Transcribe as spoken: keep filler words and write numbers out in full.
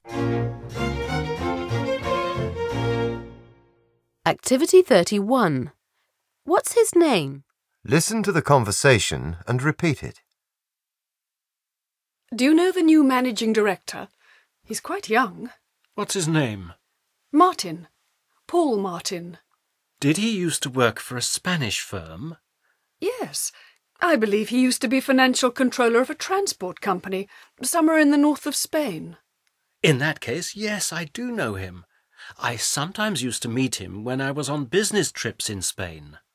Activity thirty-one. What's his name? Listen to the conversation and repeat it. Do you know the new managing director? He's quite young. What's his name? Martin. Paul Martin. Did he used to work for a Spanish firm? Yes. I believe he used to be financial controller of a transport company, somewhere in the north of Spain. In that case, yes, I do know him. I sometimes used to meet him when I was on business trips in Spain.